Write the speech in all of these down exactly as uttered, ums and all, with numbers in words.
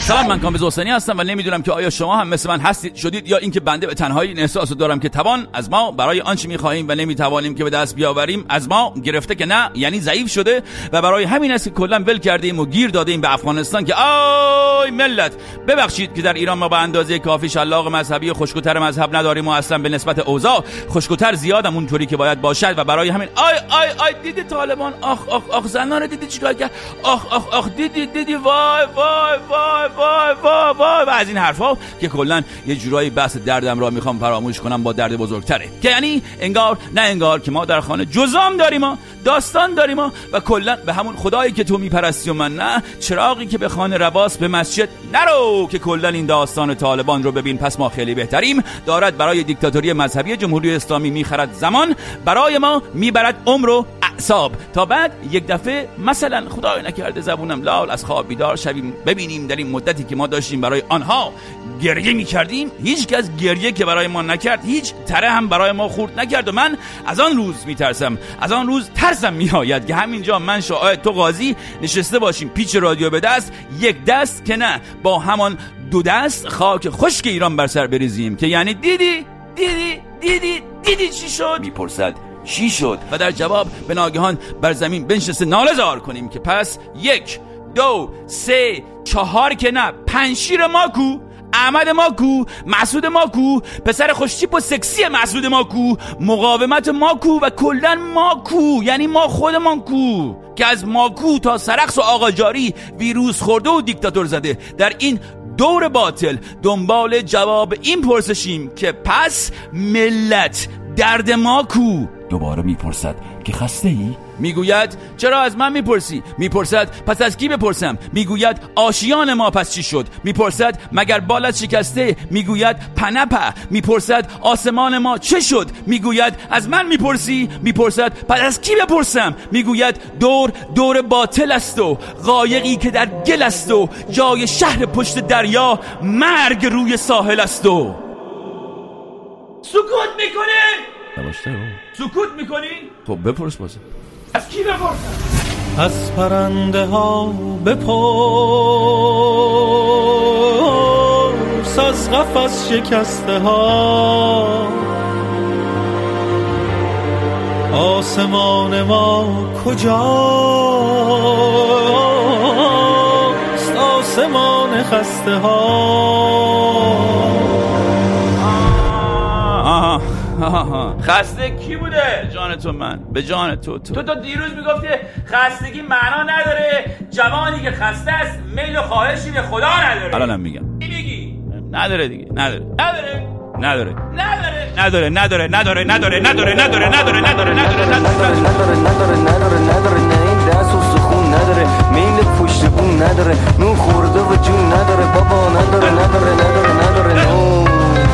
سلام، من کامبیز حسینی هستم و نمیدونم که آیا شما هم مثل من هستید شدید یا اینکه بنده به تنهایی این احساس رو دارم که توان از ما برای آنچه می‌خواهیم و نمی‌توانیم که به دست بیاوریم از ما گرفته، که نه یعنی ضعیف شده و برای همین است که کلا ول کردیم و گیر دادیم به افغانستان. که آی ملت ببخشید که در ایران ما به اندازه کافی شلاق مذهبی و خشک‌وتر مذهب نداریم و اصلا به نسبت اوضاع خشک‌وتر زیادم اونطوری که باید باشد و برای همین آی آی آی دیدی طالبان، آخ آخ آخ زنان دیدی چیکار کرد، آخ آخ آخ دیدی دیدی وای وای وای وای وای وای و از این حرفا که کلا یه جورایی بحث دردم را میخوام فراموش کنم با درد بزرگتره، که یعنی انگار نه انگار که ما در خانه جزام داریم ما داستان داریم ما و کلا به همون خدایی که تو میپرستی و من نه، چراغی که به خانه رواس به مسجد نرو، که کلا این داستان طالبان رو ببین پس ما خیلی بهتریم، دارد برای دیکتاتوری مذهبی جمهوری اسلامی میخرد زمان، برای ما میبرد عمر و اعصاب، تا بعد یک دفعه مثلا خدای نکرده زبونم لال از خواب بیدار شویم ببینیم در این مدتی که ما داشتیم برای آنها گریه میکردیم هیچ کس گریه که برای ما نکرد، هیچ تره هم برای ما خورد نکرد و من از آن روز میترسم، از آن روز ترسم میآید که همینجا من شاید تو قاضی نشسته باشیم پیچ رادیو به دست، یک دست که نه با همان دو دست خاک خشک ایران بر سر بریزیم، که یعنی دیدی دیدی دیدی دیدی چی شد؟ میپرسد چی شد و در جواب به ناگهان بر زمین بنشسته ناله زار کنیم که پس یک دو سه چهار که نه پنج شیر ما کو، احمد ما کو، مسعود ما کو، پسر خوشتیپ و سکسی مسعود ما کو، مقاومت ما کو و کلن ما کو، یعنی ما خودمان کو، که از ماکو تا سرخس و آقا جاری ویروس خورده و دیکتاتور زده. در این دور باطل دنبال جواب این پرسشیم که پس ملت درد ما کو. دوباره میپرسد که خسته ای؟ میگوید چرا از من میپرسی؟ میپرسد پس از کی بپرسم؟ میگوید آشیان ما پس چی شد؟ میپرسد مگر بالت شکسته؟ میگوید پنپه. میپرسد آسمان ما چه شد؟ میگوید از من میپرسی؟ میپرسد پس از کی بپرسم؟ میگوید دور دور باطل است و قایقی که در گل است و جای شهر پشت دریا مرگ روی ساحل است و سکوت میکنه. سکوت میکنی؟ خب بپرس بازم. از کی بپرسم؟ از پرنده ها بپرس، از قفس شکسته ها، آسمان ما کجاست؟ آسمان خسته ها. آها آها خسته کی بوده؟ جان تو من به جان تو تو تو, تو دیروز میگفتی خستگی معنا نداره، جوانی که خسته است میل و خواهشی به خدا نداره. الانم میگم چی میگی؟ نداره دیگه، نداره نداره نداره نداره نداره نداره نداره نداره نداره نداره نداره نداره نداره نداره نداره نداره نداره نه این دست و سخون نداره، میل پشت بون نداره، نون خورده و جون نداره بابا، نداره نداره نداره نداره نون.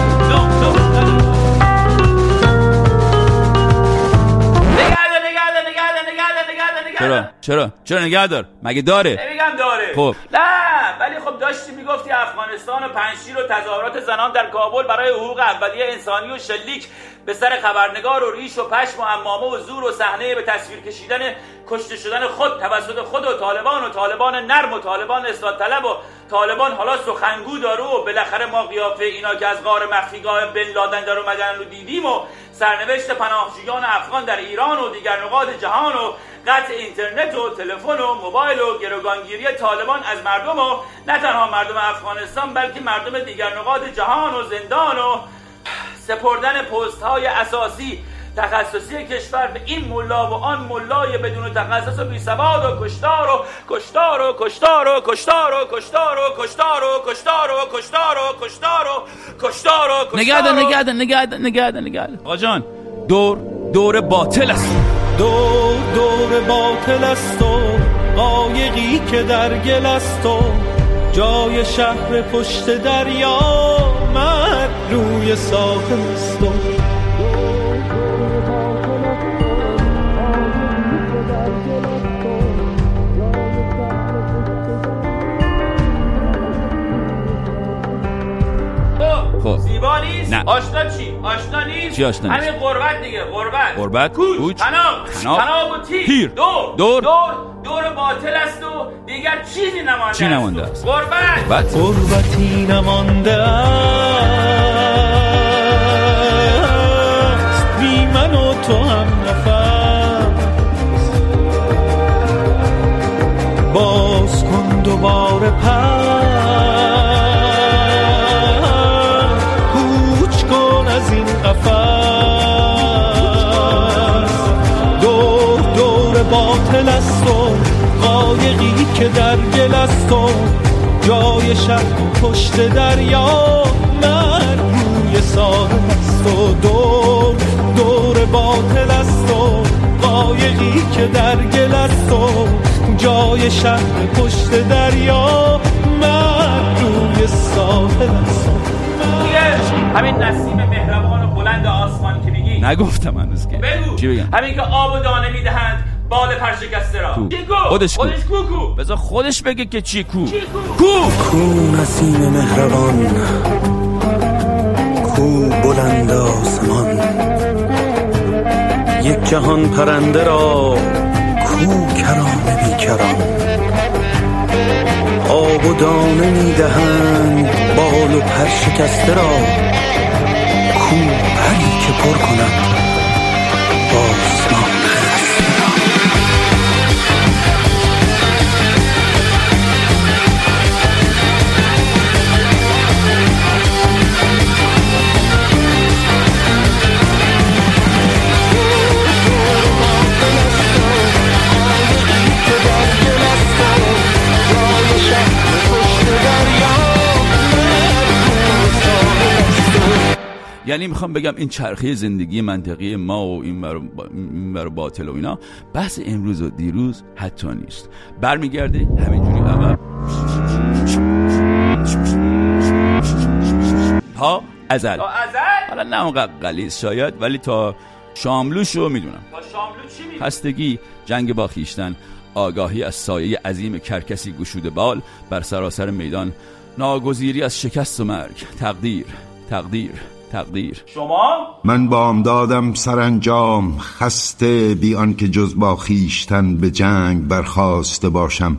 چرا چرا چرا نگه دار؟ مگه داره؟ نمیگم داره. خب نه ولی خب داشتی میگفتی افغانستان و پنجشیر و تظاهرات زنان در کابل برای حقوق اولیه انسانی و شلیک به سر خبرنگار و ریش و پشم و عمامه و زور و صحنه به تصویر کشیدن کشته شدن خود توسط خود و طالبان و طالبان نرم و طالبان اصلاح طلب و طالبان حالا سخنگو دارو و بالاخره ما قیافه اینا که از غار مخفیگاه بن لادن در اومدن رو دیدیم و سرنوشت پناهجویان افغان در ایران و دیگر نقاط جهان و قطع اینترنت و تلفن و موبایل و گروگانگیری طالبان از مردم و نه تنها مردم افغانستان بلکه مردم دیگر نقاط جهان و زندان و سپردن پست های اساسی تخصصی کشور به این ملا و آن ملای بدون تخصص و بی سواد و کشتار و کشتار و کشتار و کشتار و کشتار و کشتار و کشتار و کشتار و کشتار و کشتار و نگهدن نگهدن نگهدن نگهدن نگهدن آقا جان، دور دور باطل است، دور دور باطل است و قایقی که در گل است و جای شهر پشت دریا مرگ روی ساحل است و خب زیبا نیست؟ نه. آشنا چی؟ آشنا نیست؟ چی آشنا نیست؟ همین غربت دیگه، غربت غربت کوچ کوچ پناه پناه پناه و تیر تیر دور دور دور دور باطل است و دیگر چیزی نمانده چی نمانده است؟ غربت. غربتی نمانده است بی من و تو هم نفس. باز کن دوباره پر کوچ کن از این قفس. دور دور باطل است و قایقی که در گل است و جای شهر پشت دریا من روی ساحل است و دور دور باطل است و قایقی که در گل است و جای شهر پشت دریا من روی ساحل است. همین نسیم مهربان و بلند آسمان که میگی نگفتم هنوز که بگو. چی بگم؟ همین که آب و دانه میدهند بال پرشکسته را. کو. چی کو؟ خودش کو. خودش کو کو. بذار خودش بگه که چی کو. چی کو؟ کو کو نسیم مهربان، کو بلند آسمان، یک جهان پرنده را کو کرام بیکران. آب و دانه میدهند بال و پر شکسته را کو پری که پر کند آسمان. یعنی میخوام بگم این چرخه زندگی منطقی ما و این بر این بر باطل و اینا بحث امروز و دیروز حتی نیست، برمیگرده همینجوری عقب تا ازل. تا ازل؟ حالا نه اونقدر غلیظ شاید، ولی تا شاملوشو میدونم. تا شاملو چی میدونم؟ خستگی، جنگ با خیشتن، آگاهی از سایه عظیم کرکسی گشوده بال بر سراسر میدان، ناگزیری از شکست و مرگ، تقدیر تقدیر تقدیر. شما؟ من بامدادم سرانجام خسته بی آن که جز با خیشتن به جنگ برخاسته باشم.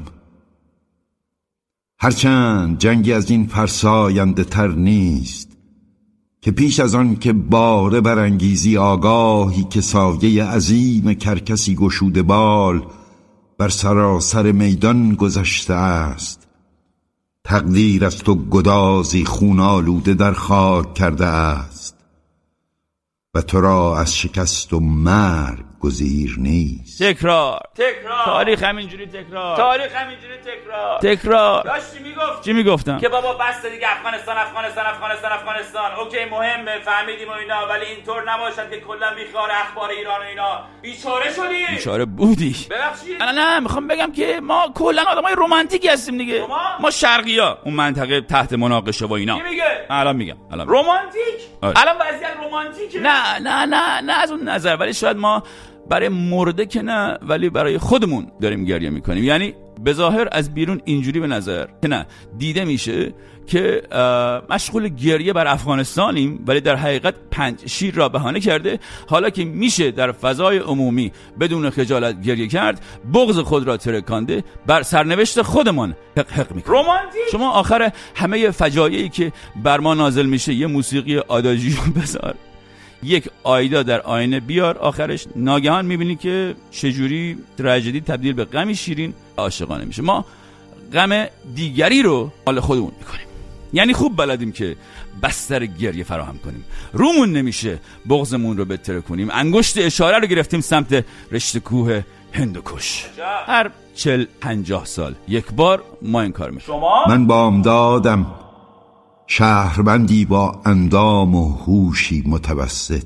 هرچند جنگی از این فرساینده تر نیست که پیش از آن که باره برانگیزی آگاهی که سایه عظیم کرکسی گشوده بال بر سراسر میدان گذشته است. تقدیر از تو گدازی خون آلوده در خاک کرده است و تو را از شکست و مرگ گزیر نیست. تکرار تکرار. تاریخ همینجوری تکرار تاریخ همینجوری تکرار. تکرار. داشتی میگفت چی میگفتم؟ که بابا بس دیگه افغانستان افغانستان افغانستان افغانستان اوکی مهمه فهمیدیم و اینا، ولی اینطور نباشد که کلا بیخیال اخبار ایران و اینا. بیچاره شدی. بیچاره بودی. ببخشید. نه نه میخوام بگم که ما کلا آدمای رمانتیکی هستیم دیگه. شما؟ ما شرقی‌ها اون منطقه تحت مناقشه و اینا. کی میگه؟ الان میگم الان میگم. رمانتیک؟ آره. الان وضعیت رمانتیکه. نه نه نه نه از اون نظر، ولی شاید ما برای مرده که نه، ولی برای خودمون داریم گریه میکنیم. یعنی به ظاهر از بیرون اینجوری به نظر که نه دیده میشه که مشغول گریه بر افغانستانیم، ولی در حقیقت پنج شیر را بهانه کرده. حالا که میشه در فضای عمومی بدون خجالت گریه کرد، بغض خود را ترکانده بر سرنوشت خودمان حق حق میکنه. رمانتیک. شما آخر همه فجایعی که بر ما نازل میشه یه موسیقی آداژیو بذار، یک آیدا در آینه بیار، آخرش ناگهان میبینی که چجوری تراژدی تبدیل به غمی شیرین عاشقانه میشه. ما غم دیگری رو حال خودمون میکنیم، یعنی خوب بلدیم که بستر گریه فراهم کنیم، رومون نمیشه بغضمون رو بتره کنیم. انگشت اشاره رو گرفتیم سمت رشته کوه هندوکش. هر چل پنجاه سال یک بار ما این کار میکنیم. شما؟ من بامدادم شهروندی با اندام و هوشی متوسط،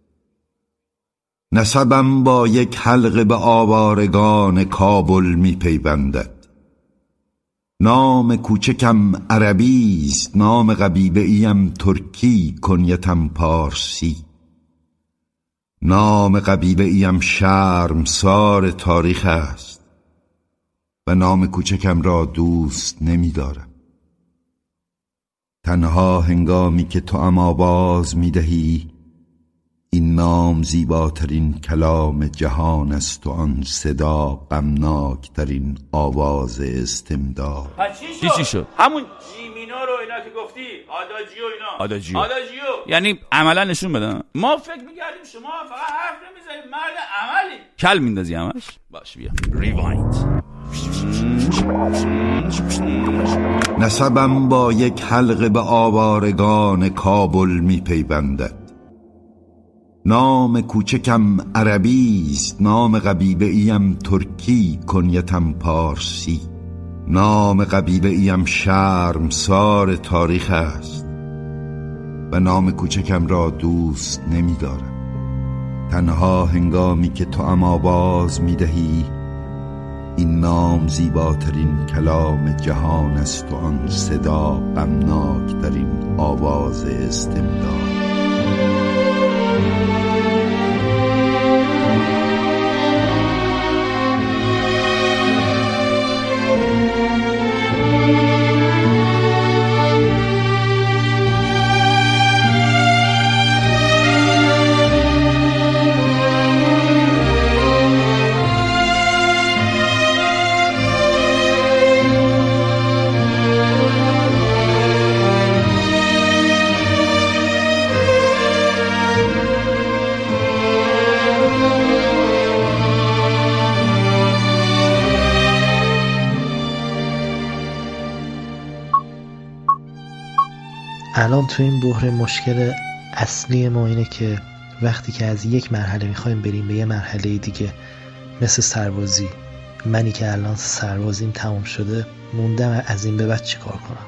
نسبم با یک حلقه به آوارگان کابل می پیوندد. نام کوچکم عربی است، نام قبیله‌ایم ترکی، کنیتم پارسی. نام قبیله‌ایم شرمسار تاریخ است و نام کوچکم را دوست نمی دارم. تنها هنگامی که تو ام آواز می دهی این نام زیباترین کلام جهان است و آن صدا غمناک ترین آواز استمداد. چی چی شد؟ همون جی مینور رو اینا که گفتی، آداجیو اینا. آداجیو. آداجیو. یعنی عملا نشون بدن. ما فکر می‌کردیم شما فقط حرف نمی‌زنید، مرد عملی. کل میندازی همش؟ باش بیا. ریوایند. نسبم با یک حلقه به آوارگان کابل می پیوندد. نام کوچکم عربی است، نام قبیله ایم ترکی، کنیتم پارسی. نام قبیله ایم شرمسار تاریخ است و نام کوچکم را دوست نمی دارم. تنها هنگامی که تو ام آواز می دهی این نام زیباترین کلام جهان است و آن صدا غمناک ترین آواز استمداد. الان تو این بحر مشکل اصلی ما اینه که وقتی که از یک مرحله میخوایم بریم به یه مرحله دیگه، مثل سربازی، منی که الان سربازیم تمام شده موندم از این به بعد چی کار کنم.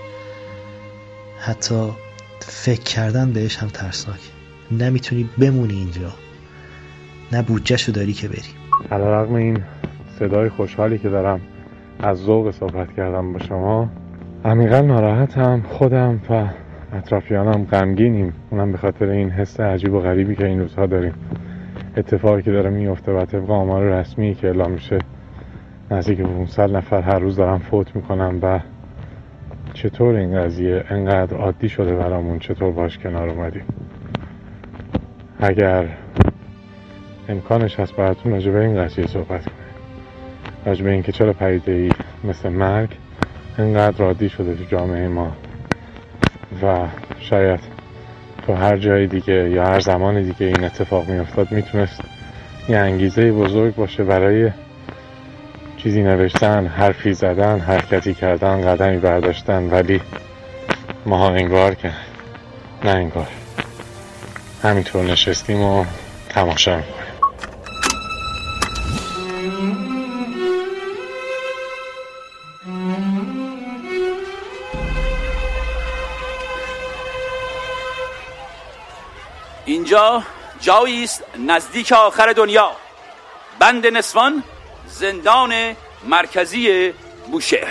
حتی فکر کردن بهش هم ترسناکه. نمیتونی بمونی اینجا، نه بودجه‌شو داری که بری. علیرغم این صدای خوشحالی که دارم از ذوق صحبت کردم با شما، عمیقا ناراحتم. خودم و اطرافیانم غمگینیم، اونم به خاطر این حس عجیب و غریبی که این روزها داریم. اتفاقی که داره میفته و طبق آمار رسمی که اعلام میشه نزدیک پانصد نفر هر روز دارن فوت میکنن و چطور این قضیه انقدر عادی شده برامون، چطور باش کنار اومدیم. اگر امکانش هست براتون راجع به این قضیه صحبت کنیم، راجع به این که چرا پدیده‌ای مثل مرگ اینقدر عادی شده تو جامعه ما و شاید تو هر جای دیگه یا هر زمان دیگه این اتفاق می افتاد میتونست یه انگیزه بزرگ باشه برای چیزی نوشتن، حرفی زدن، حرکتی کردن، قدمی برداشتن، ولی ما انگار که نه انگار همینطور نشستیم و تماشا میکنیم. اینجا جایی است نزدیک آخر دنیا، بند نسوان، زندان مرکزی بوشهر.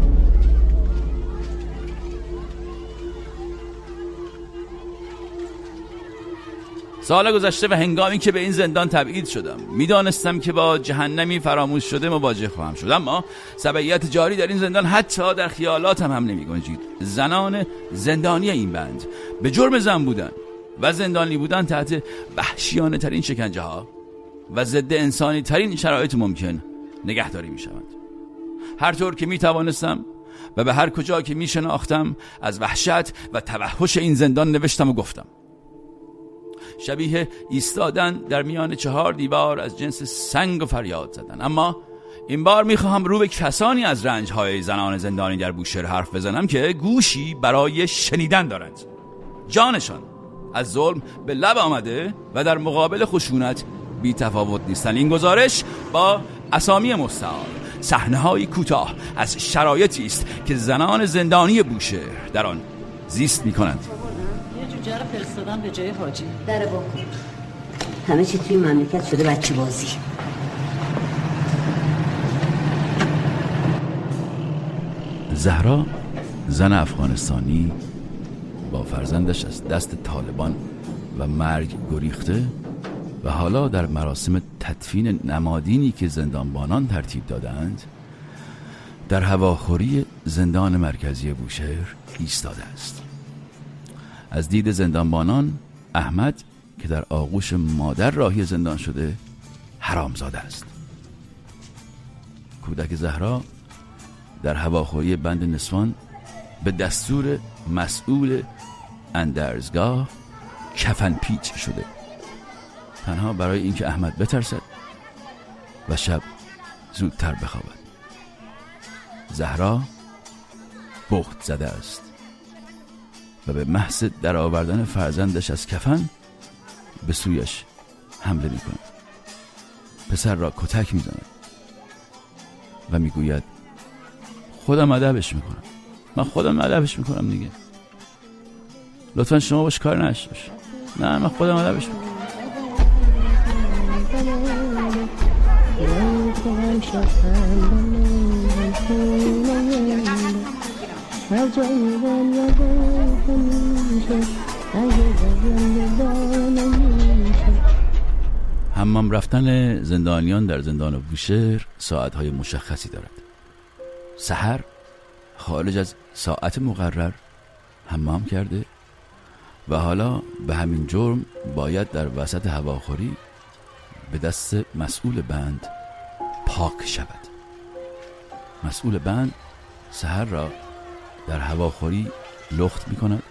سال گذشته و هنگامی که به این زندان تبعید شدم میدانستم که با جهنمی فراموش شده مواجه خواهم شد، اما سبعیت جاری در این زندان حتی در خیالاتم هم نمی گنجید. زنان زندانی این بند به جرم زن بودن و زندانی بودن تحت وحشیانه ترین شکنجه ها و ضد انسانی ترین شرایط ممکن نگهداری می شوند. هر طور که می توانستم و به هر کجا که می شناختم از وحشت و توحش این زندان نوشتم و گفتم. شبیه ایستادن در میان چهار دیوار از جنس سنگ و فریاد زدن. اما این بار میخواهم رو به کسانی از رنجهای زنان زندانی در بوشهر حرف بزنم که گوشی برای شنیدن دارند. جانشان از ظلم به لب آمده و در مقابل خشونت بی تفاوت نیستند. این گزارش با اسامی مستعار، صحنه‌های کوتاه از شرایطی است که زنان زندانی بوشهر در آن زیست می‌کنند. یه جوجه رو فرستادن به جای حاجی. در با کن. همه چی توی مملکت شده بچه بازی. زهرا، زن افغانستانی با فرزندش از دست طالبان و مرگ گریخته و حالا در مراسم تدفین نمادینی که زندانبانان ترتیب دادند در هواخوری زندان مرکزی بوشهر ایستاده است. از دید زندانبانان احمد که در آغوش مادر راهی زندان شده حرامزاده است. کودک زهرا در هواخوری بند نسوان به دستور مسئول اندرزگاه کفن پیچ شده، تنها برای اینکه احمد بترسد و شب زودتر بخوابد. زهرا بخت زده است و به محض در آوردن فرزندش از کفن به سویش حمله می کند. پسر را کتک می زند و می گوید خودم ادبش می کنم، من خودم ادبش می کنم دیگه، لطفا شما باش کار نشته باش. نه من خودم ادبش می کنم. حمام رفتن زندانیان در زندان بوشهر ساعتهای مشخصی دارد. سحر خارج از ساعت مقرر حمام کرده و حالا به همین جرم باید در وسط هواخوری به دست مسئول بند پاک شود. مسئول بند سحر را در هواخوری لخت می کند،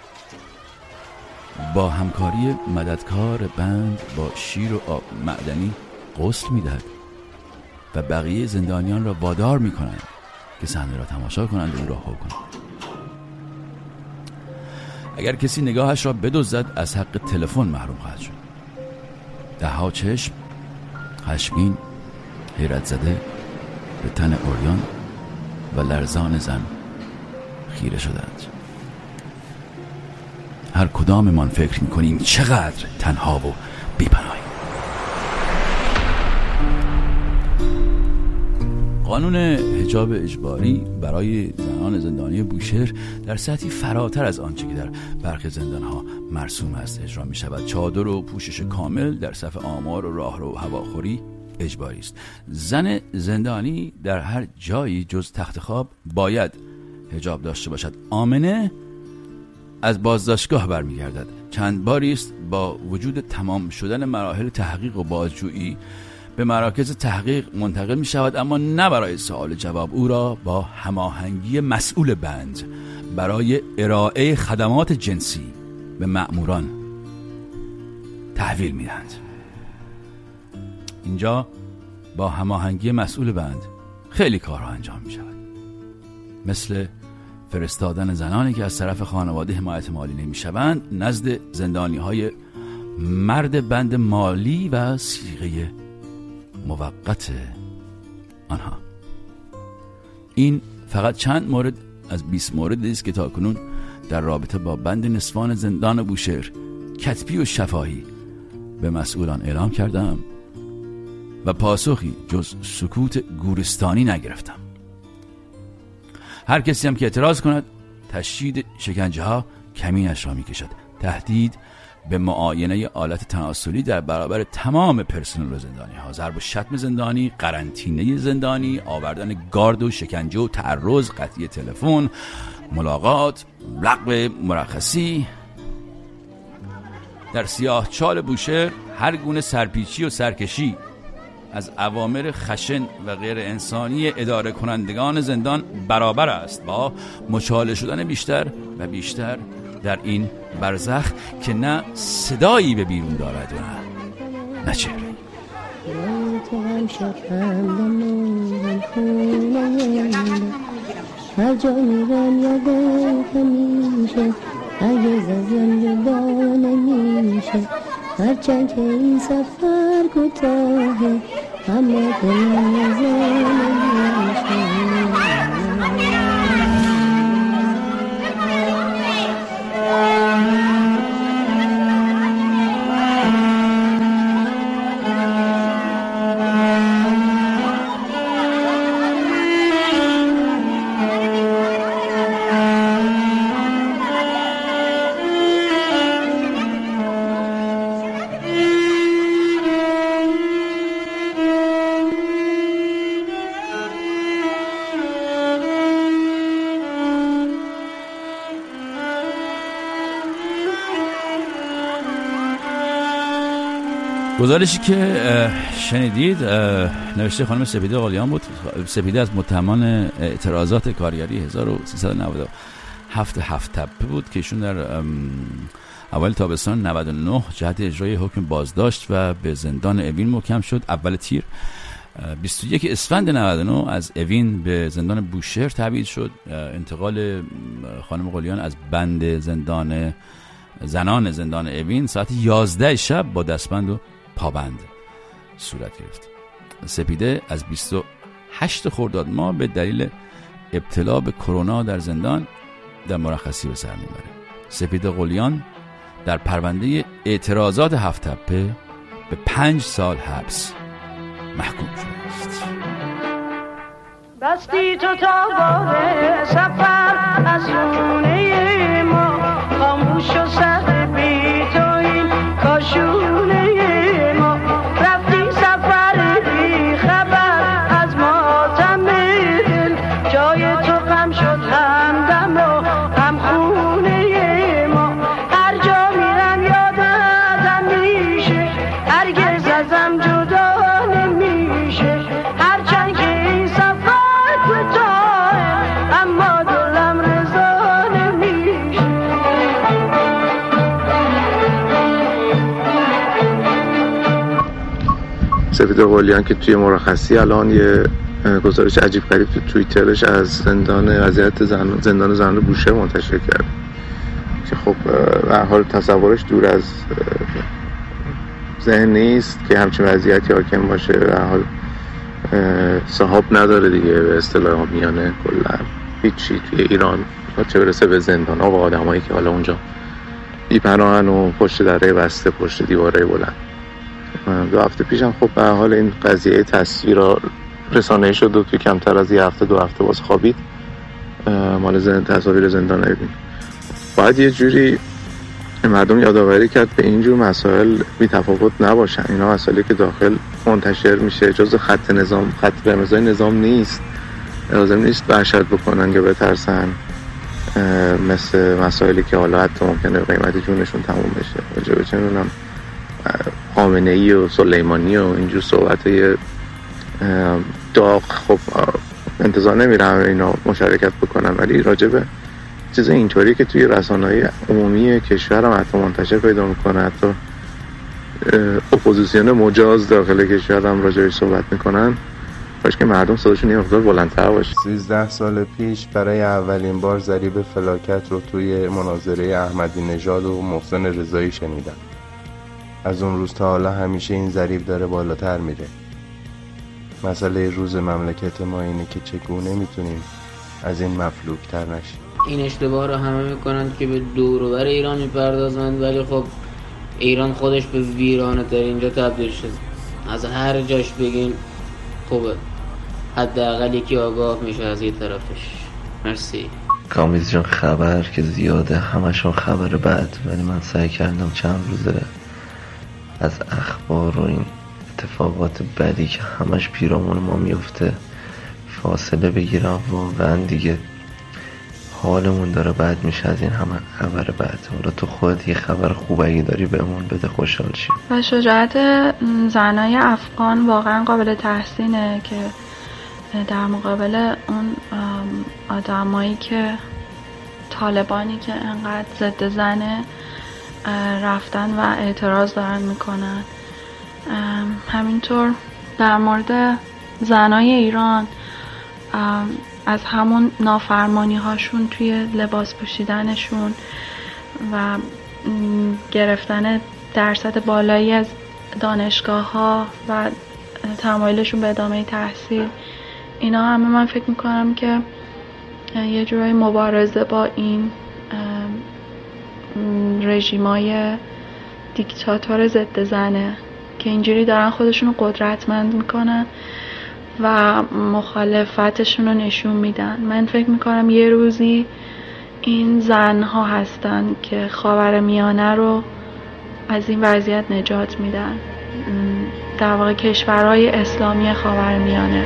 با همکاری مددکار بند با شیر و آب معدنی غسل می دهد و بقیه زندانیان را وادار می کنند که صحنه را تماشا کنند و او را هو کنند. اگر کسی نگاهش را بدزدد از حق تلفن محروم خواهد شد. ده ها چشم خشمگین حیرت زده به تن عریان و لرزان زن خیره شدند. هر کداممان فکر می‌کنیم چقدر تنها و بی‌پناهیم. قانون حجاب اجباری برای زنان زندانی بوشهر در سطحی فراتر از آنچه که در برخی زندان‌ها مرسوم است اجرا می‌شود. چادر و پوشش کامل در صف آمار و راهرو و هواخوری اجباری است. زن زندانی در هر جایی جز تخت خواب باید حجاب داشته باشد. آمنه از بازداشتگاه برمیگردد. چند باری است با وجود تمام شدن مراحل تحقیق و بازجویی به مراکز تحقیق منتقل می شود، اما نه برای سوال جواب. او را با هماهنگی مسئول بند برای ارائه خدمات جنسی به مأموران تحویل می دهند. اینجا با هماهنگی مسئول بند خیلی کارها انجام می شود، مثل فرستادن زنانی که از طرف خانواده حمایت مالی نمی شوند نزد زندانی های مرد بند مالی و صیغه موقت آنها. این فقط چند مورد از بیست موردی است که تاکنون در رابطه با بند نسوان زندان بوشهر کتبی و شفاهی به مسئولان اعلام کردم و پاسخی جز سکوت گورستانی نگرفتم. هر کسی هم که اعتراض کند تشدید شکنجه ها کمینش را می کشد. تهدید به معاینه آلت تناسلی در برابر تمام پرسنل زندانی ها، ضرب و شتم زندانی، قرنطینه زندانی، آوردن گارد و شکنجه و تعرض، قطعی تلفن، ملاقات، لغو مرخصی. در سیاه چال بوشهر هر گونه سرپیچی و سرکشی از اوامر خشن و غیر انسانی اداره کنندگان زندان برابر است با مچاله شدن بیشتر و بیشتر در این برزخ که نه صدایی به بیرون دارد و نه نه چهره. هر جا میرم یادم همیشه اگه زدم جدا نمیشه، هرچند که این سفر کوتاهه اما دلم نمیشه. گزارشی که شنیدید نوشته خانم سپیده قلیان بود. سپیده از متهمان اعتراضات کارگری هزار و سیصد و نود و هفت هفت تپه بود که ایشون در اول تابستان نود و نه جهت اجرای حکم بازداشت و به زندان اوین محکم شد. اول تیر بیست و یک اسفند نود و نه از اوین به زندان بوشهر تبعید شد. انتقال خانم قلیان از بند زندان زنان زندان اوین ساعت یازده شب با دستبند و پابند صورت گرفت. سپیده از بیست و هشت خرداد ماه به دلیل ابتلا به کرونا در زندان در مرخصی به سر میبره. سپیده قلیان در پرونده اعتراضات هفت تپه به پنج سال حبس محکوم شده است. بستی تو تا باره سفر از لونه ما خاموش و سرد بی تو این کاشونه ما رفتی سفر بی خبر از ماتم دل جای تو غم شد همدم و هم خونه ما هر جا میرم یادم میشه هرگز ازم جدا نمیشه هرچند که این سفر کوتاه اما دلم رضا نمیشه. سپیده قلیان که توی مرخصی الان یه گزارش عجیب غریب تو توییترش از زندان وضعیت زن زندان زنان بوشهر منتشر کرد که خب به هر حال تصورش دور از ذهن نیست که همچین وضعیتی حاکم باشه. به هر حال صاحب نداره دیگه به اصطلاح میانه کلا هیچی توی ایران، چه برسه به زندان ها و آدمایی که حالا اونجا بی‌پناهن و پشت دره بسته پشت دیواره بلند. دو هفته پیشم خب به هر حال این قضیه تصویر رسانه‌ای شد و توی کمتر از یه هفته دو هفته باز خوابید مال زند تصاویر زندان اوین. باید یه جوری مردم یادآوری کرد به اینجور مسائل بی تفاوت نباشن. اینا مسائلی که داخل منتشر میشه جز خط نظام خط قرمزای نظام نیست، لازم نیست وحشت بکنن یا بترسن مثل مسائلی که حالا حتی ممکنه قیمت جونشون تموم بشه. وجبه چه میدونم خامنه‌ای و سلیمانی و اینجور صحبت‌های داغ خب انتظار نمیرم اینا مشارکت بکنن، ولی راجبه چیز اینطوری که توی رسانه‌های عمومی کشور هم حتی منتشر پیدا میکنه، حتی اپوزیسیون مجاز داخل کشور هم راجبش صحبت میکنن، باشه که مردم صداشون یه مقدار بلندتر باشه. سیزده سال پیش برای اولین بار ضریب فلاکت رو توی مناظره احمدی نژاد و محسن رضایی شنیدم. از اون روز تا حالا همیشه این ضریب داره بالاتر میره. مسئله روز مملکت ما اینه که چگونه میتونیم از این مفلوکتر نشیم. این اشتباه رو همه میکنن که به دور و بر ایران میپردازند، ولی خب ایران خودش به ویرانه تر اینجا تبدیل شد. از هر جاش بگین خوبه، حداقل یکی آگاه میشه از یه طرفش. مرسی. کامیز جان خبر که زیاده همشون خبر بد، ولی من سعی کردم چند روزه از اخبار و این اتفاقات بدی که همش پیرامون ما میفته فاصله بگیرم. واقعا دیگه حالمون داره بد میشه از این همه خبر بد. حالا تو خودت یه خبر خوبی داری بهمون بده خوشحال شیم. و شجاعت زنای افغان واقعا قابل تحسینه که در مقابل اون آدمایی که طالبانی که انقدر ضد زنه رفتن و اعتراض دارن میکنن. همینطور در مورد زنای ایران از همون نافرمانی هاشون توی لباس پوشیدنشون و گرفتن درصد بالایی از دانشگاه ها و تمایلشون به ادامه تحصیل، اینا همه من فکر میکنم که یه جورای مبارزه با این رژیمای دیکتاتور ضد زنه که اینجوری دارن خودشون رو قدرتمند میکنن و مخالفتشون رو نشون میدن. من فکر میکنم یه روزی این زنها هستن که خاورمیانه رو از این وضعیت نجات میدن، در واقع کشورهای اسلامی خاورمیانه.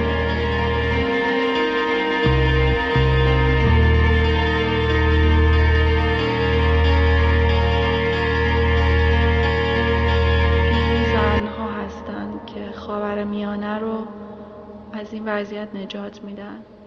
وضعیت نجات میدن.